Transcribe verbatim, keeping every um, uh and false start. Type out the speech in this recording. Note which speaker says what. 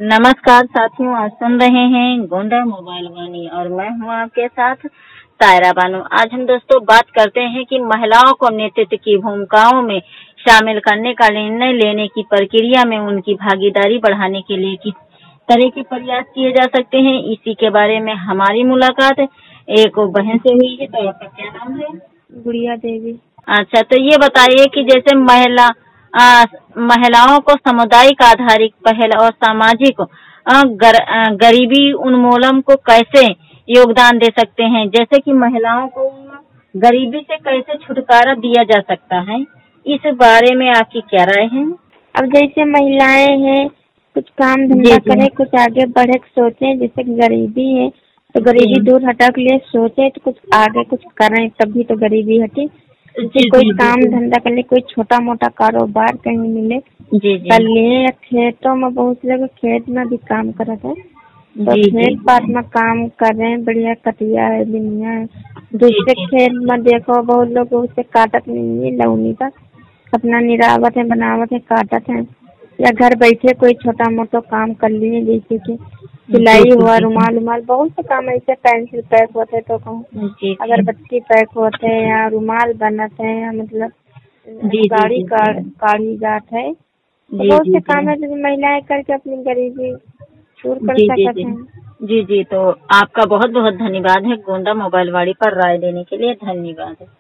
Speaker 1: नमस्कार साथियों, आप सुन रहे हैं गोंडा मोबाइल वाणी और मैं हूं आपके साथ तायरा बानो। आज हम दोस्तों बात करते हैं कि महिलाओं को नेतृत्व की भूमिकाओं में शामिल करने का निर्णय लेने की प्रक्रिया में उनकी भागीदारी बढ़ाने के लिए किस तरह के प्रयास किए जा सकते हैं, इसी के बारे में हमारी मुलाकात एक बहन से हुई है। तो आपका क्या नाम है?
Speaker 2: गुड़िया देवी।
Speaker 1: अच्छा, तो ये बताइए कि जैसे महिला आ, महिलाओं को सामुदायिक आधारित पहल और सामाजिक आ, गर, आ, गरीबी उन्मूलन को कैसे योगदान दे सकते हैं, जैसे कि महिलाओं को गरीबी से कैसे छुटकारा दिया जा सकता है, इस बारे में आपकी क्या राय है?
Speaker 2: अब जैसे महिलाएं हैं, कुछ काम धंधा करें, कुछ आगे बढ़े सोचें, जैसे गरीबी है तो गरीबी दूर हटा के लिए सोचे तो कुछ आगे कुछ करें, तभी तो गरीबी हटी। जैसे कोई काम धंधा कर ले, कोई छोटा मोटा कारोबार कहीं मिले कर लिए। खेतों में बहुत लोग खेत में भी काम करते हैं, तो खेत पात में काम कर रहे हैं, बढ़िया कटिया है, बिनिया है। दूसरे खेत में देखो बहुत लोग उसे काटत नहीं है, लौनी का अपना निरावत है, बनावत है, काटत है, या घर बैठे कोई छोटा मोटा काम कर लिए, जैसे कि सिलाई हुआ, रुमाल रुमाल बहुत से काम ऐसे, पेंसिल पैक होते तो कहूँ, अगरबत्ती पैक होते हैं, या रुमाल बनते हैं, या मतलब गाड़ी काढ़ी जात है, तो बहुत से काम है जो महिलाएं करके अपनी गरीबी दूर कर सकते हैं।
Speaker 1: जी जी, तो आपका बहुत बहुत धन्यवाद है गोंडा मोबाइल वाणी पर राय देने के लिए। धन्यवाद।